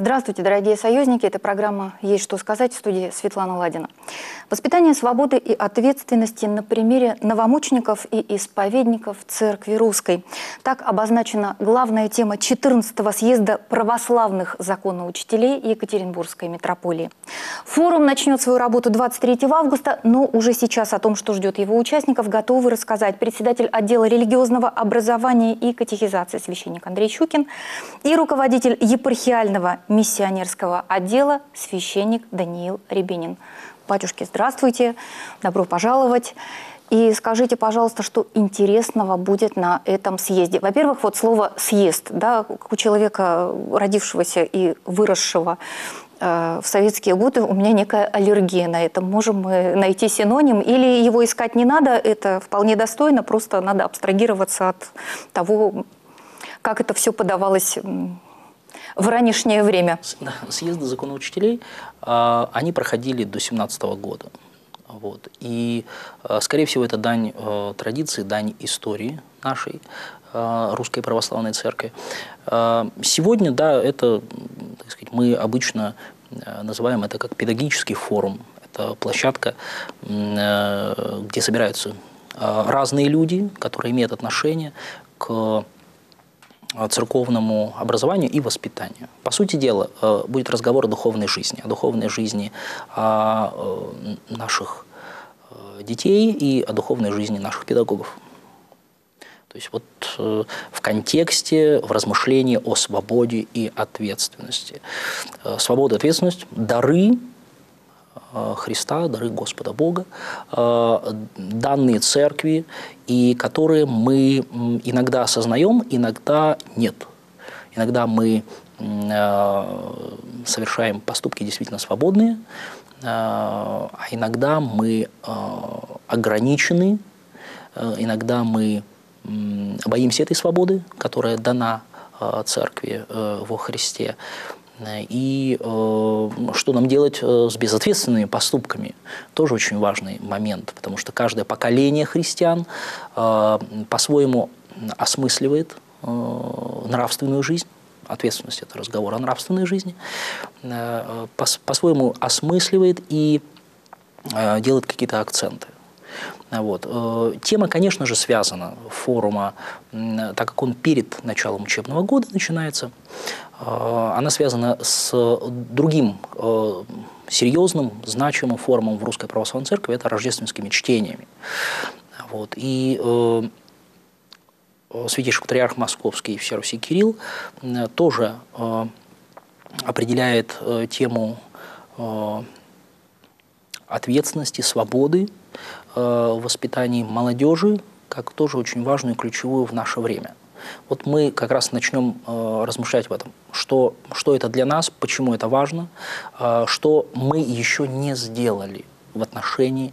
Здравствуйте, дорогие союзники. Это программа «Есть что сказать», в студии Светлана Ладина. Воспитание свободы и ответственности на примере новомучеников и исповедников Церкви Русской. Так обозначена главная тема 14-го съезда православных законоучителей Екатеринбургской митрополии. Форум начнет свою работу 23 августа, но уже сейчас о том, что ждет его участников, готовы рассказать председатель отдела религиозного образования и катехизации священник Андрей Щукин и руководитель епархиального миссионерского отдела священник Даниил Рябинин. Батюшки, здравствуйте, добро пожаловать. И скажите, пожалуйста, что интересного будет на этом съезде? Во-первых, вот слово «съезд», да, у человека, родившегося и выросшего в советские годы, у меня некая аллергия на это. Можем мы найти синоним или его искать не надо, это вполне достойно, просто надо абстрагироваться от того, как это все подавалось в раннее время. Съезды законоучителей, они проходили до 2017 года. Вот. И, скорее всего, это дань традиции, дань истории нашей Русской Православной Церкви. Сегодня, да, это, так сказать, мы обычно называем это как педагогический форум. Это площадка, где собираются разные люди, которые имеют отношение к церковному образованию и воспитанию. По сути дела, будет разговор о духовной жизни наших детей и о духовной жизни наших педагогов. То есть вот в контексте, в размышлении о свободе и ответственности. Свобода и ответственность – дары Христа, дары Господа Бога, данные Церкви, и которые мы иногда осознаем, иногда нет. Иногда мы совершаем поступки действительно свободные, а иногда мы ограничены, иногда мы боимся этой свободы, которая дана Церкви во Христе. И что нам делать с безответственными поступками? Тоже очень важный момент, потому что каждое поколение христиан по-своему осмысливает нравственную жизнь. Ответственность – это разговор о нравственной жизни. По-своему осмысливает и делает какие-то акценты. Вот. Тема, конечно же, связана форума, так как он перед началом учебного года начинается, она связана с другим серьезным, значимым форумом в Русской Православной Церкви – это рождественскими чтениями. Вот. И Святейший Патриарх Московский и всея Руси Кирилл тоже определяет тему ответственности, свободы в воспитании молодежи как тоже очень важную и ключевую в наше время. Вот мы как раз начнем размышлять в этом, что это для нас, почему это важно, что мы еще не сделали в отношении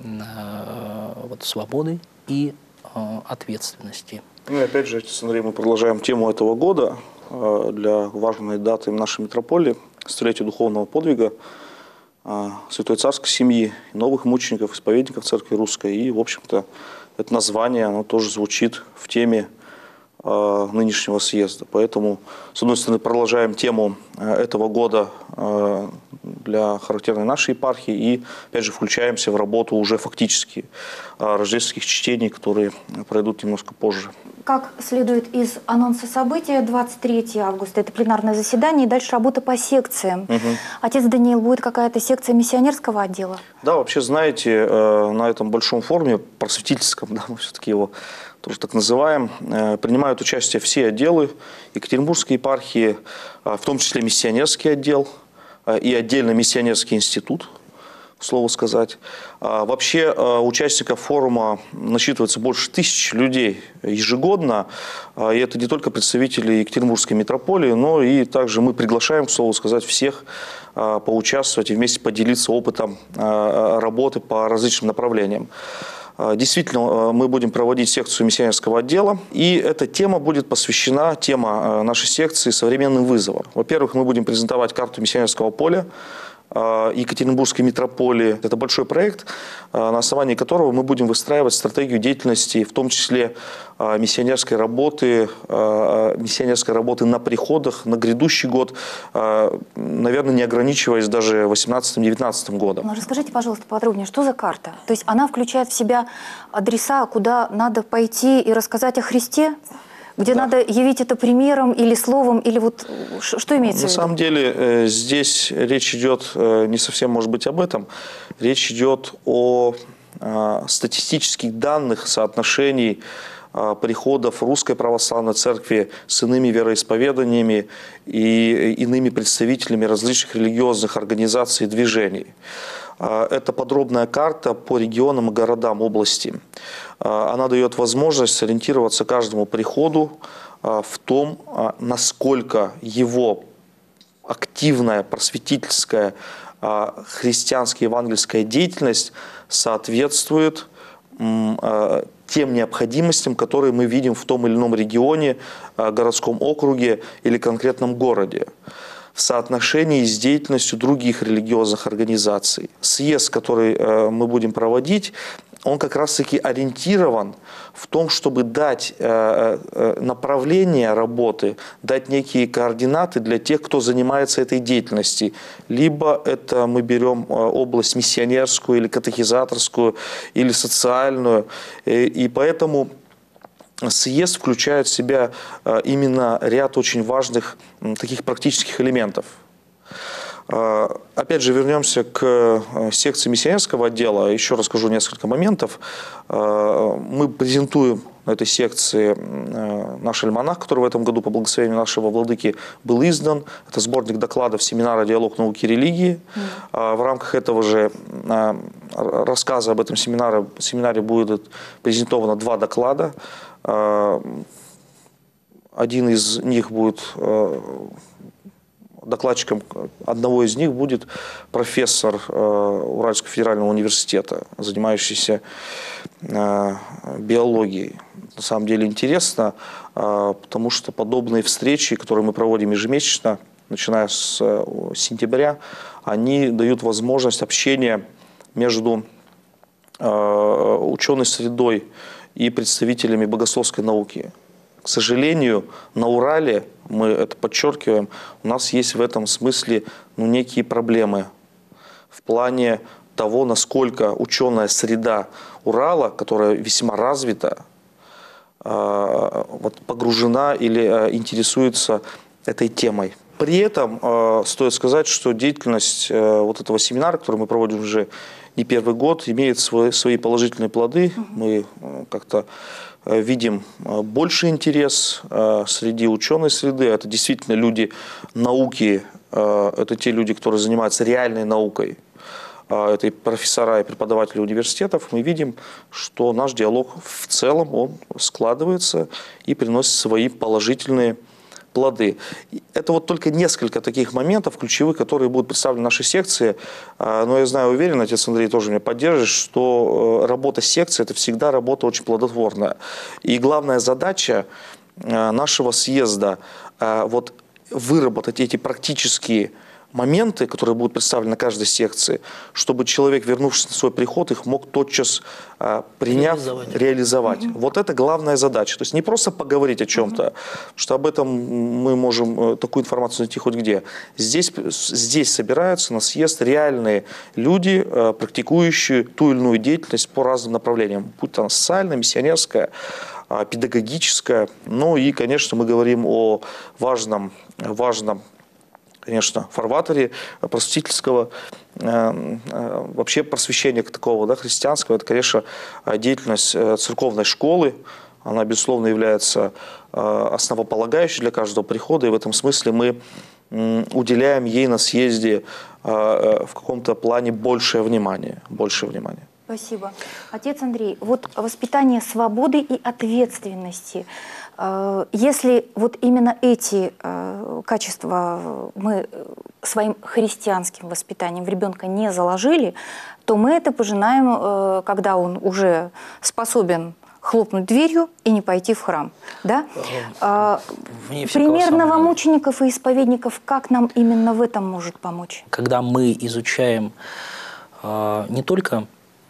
свободы и ответственности. Ну и опять же, с Андреем мы продолжаем тему этого года для важной даты нашей митрополии, столетия духовного подвига Святой Царской семьи, новых мучеников, исповедников Церкви Русской. И, в общем-то, это название, оно тоже звучит в теме нынешнего съезда. Поэтому, с одной стороны, продолжаем тему этого года для характерной нашей епархии и, опять же, включаемся в работу уже фактически рождественских чтений, которые пройдут немножко позже. Как следует из анонса события, 23 августа – это пленарное заседание, и дальше работа по секциям. Отец Даниил, будет какая-то секция миссионерского отдела? Да, вообще, знаете, на этом большом форуме, просветительском, да, мы все-таки его тоже так называем, принимают участие все отделы Екатеринбургской епархии, в том числе миссионерский отдел и отдельно миссионерский институт, к слову сказать. Вообще участников форума насчитывается больше 1000 людей ежегодно, и это не только представители Екатеринбургской митрополии, но и также мы приглашаем, к слову сказать, всех поучаствовать и вместе поделиться опытом работы по различным направлениям. Действительно, мы будем проводить секцию миссионерского отдела, и эта тема будет посвящена, тема нашей секции, современным вызовам. Во-первых, мы будем презентовать карту миссионерского поля Екатеринбургской митрополии. Это большой проект, на основании которого мы будем выстраивать стратегию деятельности, в том числе миссионерской работы на приходах, на грядущий год, наверное, не ограничиваясь даже 18-19 годом. Но расскажите, пожалуйста, подробнее, что за карта? То есть она включает в себя адреса, куда надо пойти и рассказать о Христе? Где надо явить это примером или словом, или вот что имеется в виду? На самом деле здесь речь идет не совсем, может быть, об этом. Речь идет о статистических данных соотношений приходов Русской Православной Церкви с иными вероисповеданиями и иными представителями различных религиозных организаций и движений. Это подробная карта по регионам и городам области. Она дает возможность сориентироваться каждому приходу в том, насколько его активная просветительская христианская евангельская деятельность соответствует тем необходимостям, которые мы видим в том или ином регионе, городском округе или конкретном городе, в соотношении с деятельностью других религиозных организаций. Съезд, который мы будем проводить, он как раз-таки ориентирован в том, чтобы дать направление работы, дать некие координаты для тех, кто занимается этой деятельностью. Либо это мы берем область миссионерскую, или катехизаторскую, или социальную. И поэтому съезд включает в себя именно ряд очень важных таких практических элементов. Опять же, вернемся к секции миссионерского отдела. Еще расскажу несколько моментов. Мы презентуем на этой секции наш альманах, который в этом году по благословению нашего владыки был издан. Это сборник докладов семинара «Диалог науки и религии». В рамках этого же рассказа об этом семинаре будет презентовано 2 доклада. Один из них будет... Докладчиком одного из них будет профессор Уральского федерального университета, занимающийся биологией. На самом деле интересно, потому что подобные встречи, которые мы проводим ежемесячно, начиная с сентября, они дают возможность общения между ученой средой и представителями богословской науки. К сожалению, на Урале, мы это подчеркиваем, у нас есть в этом смысле некие проблемы в плане того, насколько ученая среда Урала, которая весьма развита, погружена или интересуется этой темой. При этом стоит сказать, что деятельность вот этого семинара, который мы проводим уже не первый год, имеет свои положительные плоды. Мы как-то видим больший интерес среди ученой среды. Это действительно люди науки, это те люди, которые занимаются реальной наукой. Это и профессора, и преподаватели университетов. Мы видим, что наш диалог в целом он складывается и приносит свои положительные плоды. Это вот только несколько таких моментов ключевых, которые будут представлены в нашей секции. Но я знаю, уверен, отец Андрей тоже меня поддержит, что работа секции – это всегда работа очень плодотворная. И главная задача нашего съезда вот выработать эти практические моменты, которые будут представлены на каждой секции, чтобы человек, вернувшись на свой приход, их мог тотчас, приняв, реализовать. Вот это главная задача. То есть не просто поговорить о чем-то, что об этом мы можем такую информацию найти хоть где. Здесь собираются на съезд реальные люди, практикующие ту или иную деятельность по разным направлениям, будь то социальная, миссионерская, педагогическая. Ну и, конечно, мы говорим о важном, конечно, фарватере просветительского, вообще просвещения такого, христианского. Это, конечно, деятельность церковной школы. Она, безусловно, является основополагающей для каждого прихода. И в этом смысле мы уделяем ей на съезде в каком-то плане большее внимание. Спасибо. Отец Андрей, вот воспитание свободы и ответственности. Если вот именно эти качества мы своим христианским воспитанием в ребенка не заложили, то мы это пожинаем, когда он уже способен хлопнуть дверью и не пойти в храм. Да? Вне всякого Пример сомнения. новомучеников и исповедников, как нам именно в этом может помочь? Когда мы изучаем не только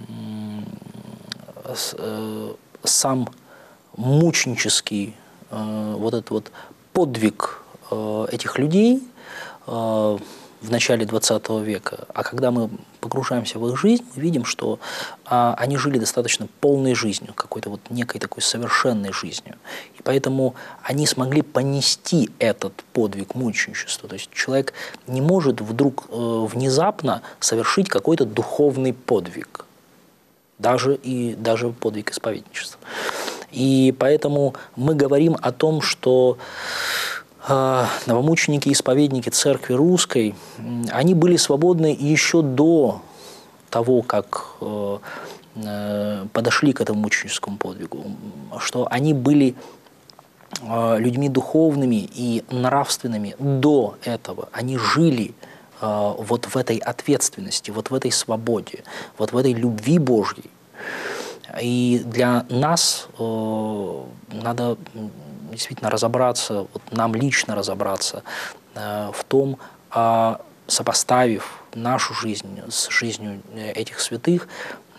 сам мученический вот этот вот подвиг этих людей в начале 20 века, а когда мы погружаемся в их жизнь, мы видим, что они жили достаточно полной жизнью, какой-то вот некой такой совершенной жизнью. И поэтому они смогли понести этот подвиг мученичества. То есть человек не может вдруг внезапно совершить какой-то духовный подвиг, даже подвиг исповедничества. И поэтому мы говорим о том, что новомученики, исповедники Церкви Русской, они были свободны еще до того, как подошли к этому мученическому подвигу, что они были людьми духовными и нравственными до этого. Они жили вот в этой ответственности, вот в этой свободе, вот в этой любви Божьей. И для нас надо действительно разобраться, вот нам лично разобраться в том, сопоставив нашу жизнь с жизнью этих святых,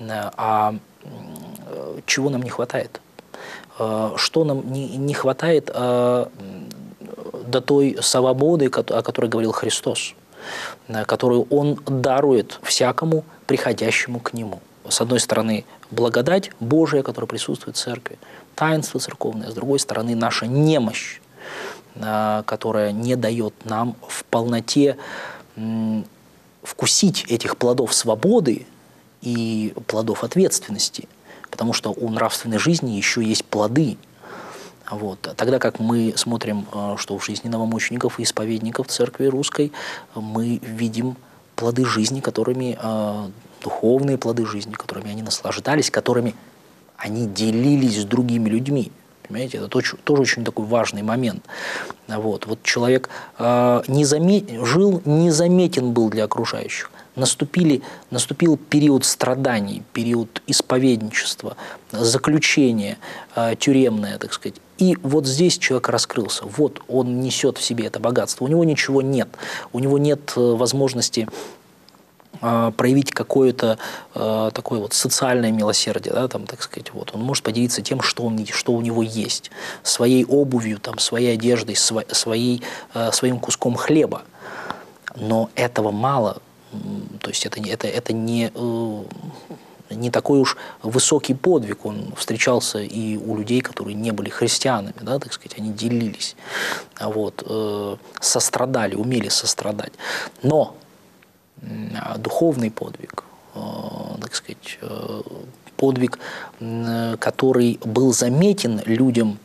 чего нам не хватает. Что нам не хватает до той свободы, о которой говорил Христос, которую Он дарует всякому приходящему к Нему. С одной стороны, благодать Божия, которая присутствует в Церкви, таинство церковное, с другой стороны, наша немощь, которая не дает нам в полноте вкусить этих плодов свободы и плодов ответственности, потому что у нравственной жизни еще есть плоды. Вот. Тогда как мы смотрим, что в жизни новомучеников и исповедников Церкви Русской, мы видим плоды жизни, которыми духовные плоды жизни, которыми они наслаждались, которыми они делились с другими людьми. Понимаете, это тоже очень такой важный момент. Вот человек жил, незаметен был для окружающих. Наступил период страданий, период исповедничества, заключения тюремное, так сказать. И вот здесь человек раскрылся. Вот он несет в себе это богатство. У него ничего нет. У него нет возможности проявить какое-то такое вот социальное милосердие, да, там, так сказать, вот. Он может поделиться тем, что у него есть, своей обувью, там, своей одеждой, своим куском хлеба. Но этого мало, то есть это не такой уж высокий подвиг. Он встречался и у людей, которые не были христианами, да, так сказать, они делились, вот, сострадали, умели сострадать. Но духовный подвиг, так сказать, подвиг, который был заметен людям,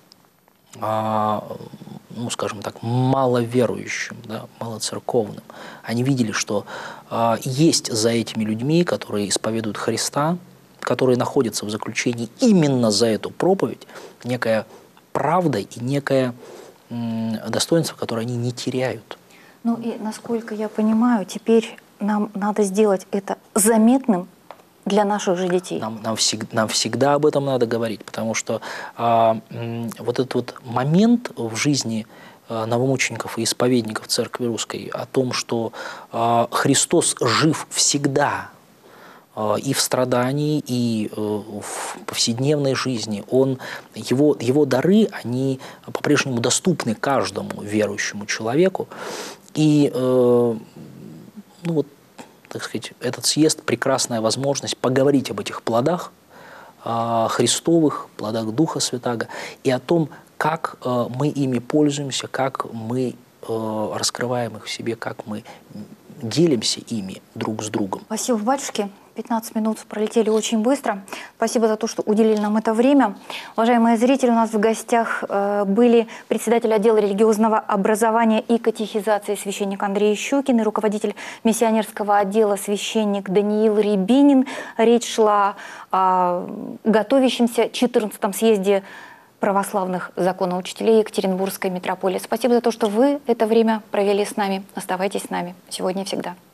ну, скажем так, маловерующим, да, малоцерковным. Они видели, что есть за этими людьми, которые исповедуют Христа, которые находятся в заключении именно за эту проповедь, некая правда и некое достоинство, которое они не теряют. Ну и, насколько я понимаю, теперь нам надо сделать это заметным для наших же детей. Нам всегда об этом надо говорить, потому что вот этот вот момент в жизни новомучеников и исповедников Церкви Русской о том, что Христос жив всегда и в страдании, и в повседневной жизни. Его дары, они по-прежнему доступны каждому верующему человеку. И, ну вот, так сказать, этот съезд – прекрасная возможность поговорить об этих плодах Христовых, плодах Духа Святаго, и о том, как мы ими пользуемся, как мы раскрываем их в себе, как мы делимся ими друг с другом. Спасибо, батюшки. 15 минут пролетели очень быстро. Спасибо за то, что уделили нам это время. Уважаемые зрители, у нас в гостях были председатель отдела религиозного образования и катехизации священник Андрей Щукин и руководитель миссионерского отдела священник Даниил Рябинин. Речь шла о готовящемся 14-м съезде православных законоучителей Екатеринбургской митрополии. Спасибо за то, что вы это время провели с нами. Оставайтесь с нами сегодня и всегда.